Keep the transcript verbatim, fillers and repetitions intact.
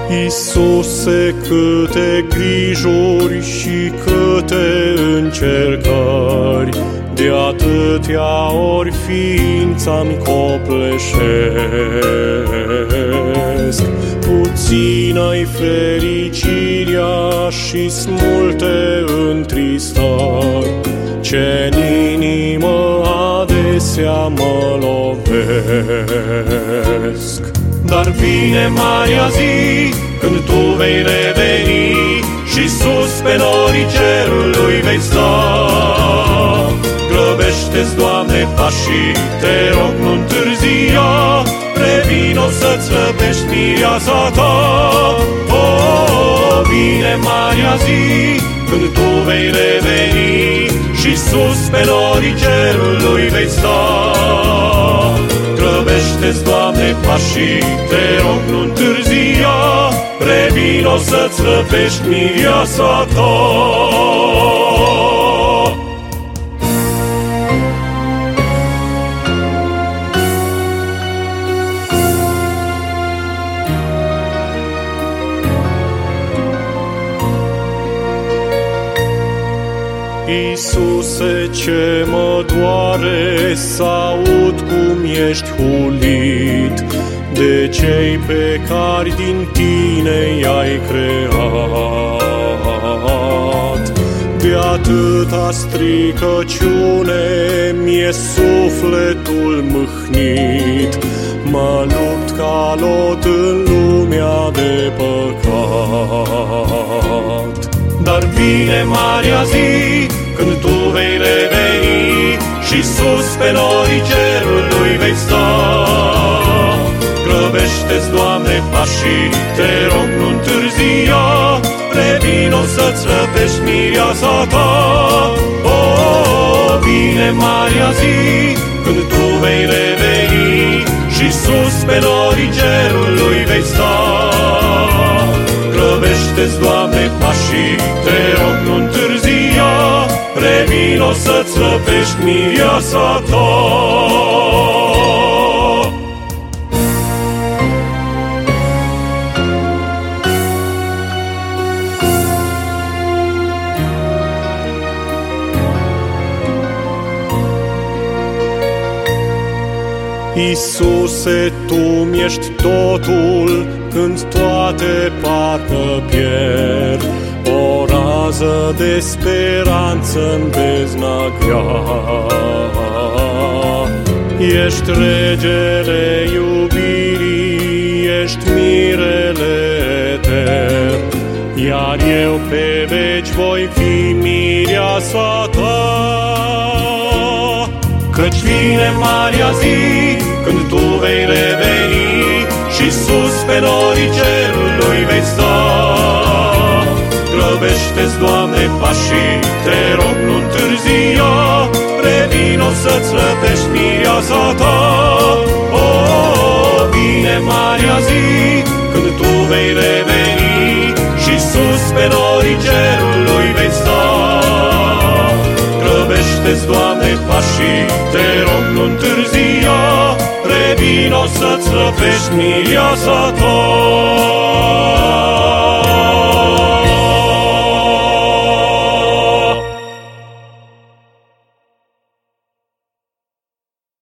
Iisuse, câte grijuri și câte încercări, de atâtea ori ființa-mi copleșesc. Puțină-i fericirea și-s multe întristări, ce-n inimă adesea mă lovesc. Dar vine marea zi, când Tu vei reveni și sus pe norii cerului vei sta. Grăbește-ți, Doamne, pașii, te rog, nu întârzia, revino să-ți răpești mireasa Ta. Oh, vine marea zi, când Tu vei reveni și sus pe norii cerului vei sta. Grăbește-ți, Doamne, pașii, te rog, nu întârzia, revino să-ți răpești mireasa Ta. Iisuse, ce mă doare s-aud cum ești hulit de cei pe care din Tine i-ai creat. De atâta stricăciune mi-e sufletul mâhnit, mă lupt ca Lot în lumea de păcat. Dar vine marea zi, când Tu vei reveni și sus pe norii cerului vei sta. Grăbește-ți, Doamne, pașii, te rog, nu întârzia, revino să-ți răpești mireasa Ta. Oh, vine marea zi, când Tu vei reveni și sus pe norii cerului vei sta. Grăbește-ți, Doamne, pașii, te rog, nu întârzia, revino să-ți răpești mireasa Ta. Iisuse, Tu mi-ești totul când toate parcă pierd, o rază de speranță-n bezna grea. Ești regele iubirii, ești mirele etern, iar eu pe veci voi fi mireasa Ta. Căci vine marea zi, când Tu vei reveni și sus pe norii cerului vei sta. Grăbește-ți, Doamne, pașii, te rog, nu întârzia, revino să-ți răpești mireasa Ta. Oh, vine marea zi, când Tu vei reveni și sus pe norii cerului vei sta. Grăbește-ți, Doamne, pașii, te rog, nu întârzia, revino să-ți răpești mireasa Ta.